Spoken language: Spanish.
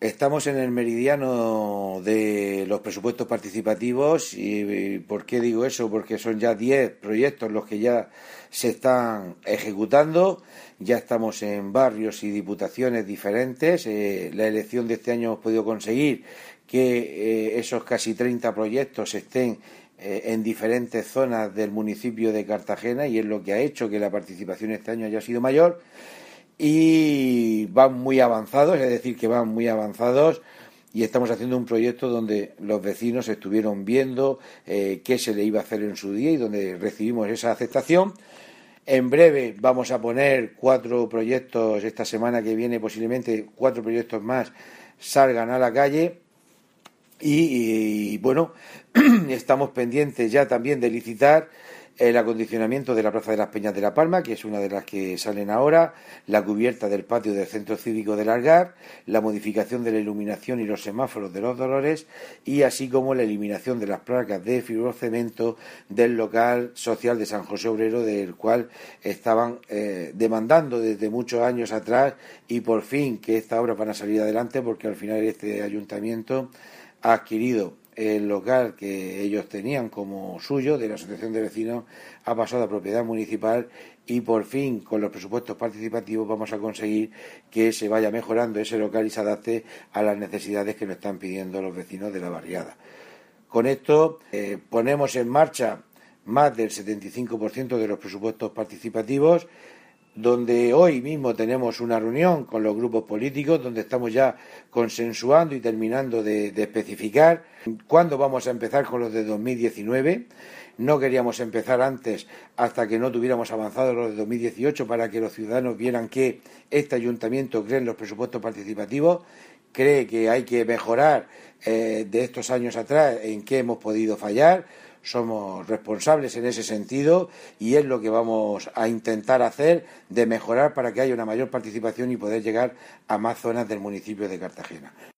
Estamos en el meridiano de los presupuestos participativos y ¿por qué digo eso? Porque son ya 10 proyectos los que ya se están ejecutando, ya estamos en barrios y diputaciones diferentes. La elección de este año hemos podido conseguir que esos casi 30 proyectos estén en diferentes zonas del municipio de Cartagena y es lo que ha hecho que la participación este año haya sido mayor. Y van muy avanzados, es decir, que van muy avanzados y estamos haciendo un proyecto donde los vecinos estuvieron viendo qué se le iba a hacer en su día y donde recibimos esa aceptación. En breve vamos a poner 4 proyectos, esta semana que viene posiblemente 4 proyectos más salgan a la calle y bueno, estamos pendientes ya también de licitar el acondicionamiento de la Plaza de las Peñas de La Palma, que es una de las que salen ahora, la cubierta del patio del Centro Cívico del Algar, la modificación de la iluminación y los semáforos de los Dolores y así como la eliminación de las placas de fibrocemento del local social de San José Obrero, del cual estaban demandando desde muchos años atrás y por fin que estas obras van a salir adelante porque al final este ayuntamiento ha adquirido el local que ellos tenían como suyo de la asociación de vecinos, ha pasado a propiedad municipal y por fin con los presupuestos participativos vamos a conseguir que se vaya mejorando ese local y se adapte a las necesidades que nos están pidiendo los vecinos de la barriada. Con esto ponemos en marcha más del 75% de los presupuestos participativos, donde hoy mismo tenemos una reunión con los grupos políticos, donde estamos ya consensuando y terminando de especificar cuándo vamos a empezar con los de 2019. No queríamos empezar antes hasta que no tuviéramos avanzados los de 2018 para que los ciudadanos vieran que este ayuntamiento cree en los presupuestos participativos, cree que hay que mejorar de estos años atrás en qué hemos podido fallar. Somos responsables en ese sentido y es lo que vamos a intentar hacer de mejorar para que haya una mayor participación y poder llegar a más zonas del municipio de Cartagena.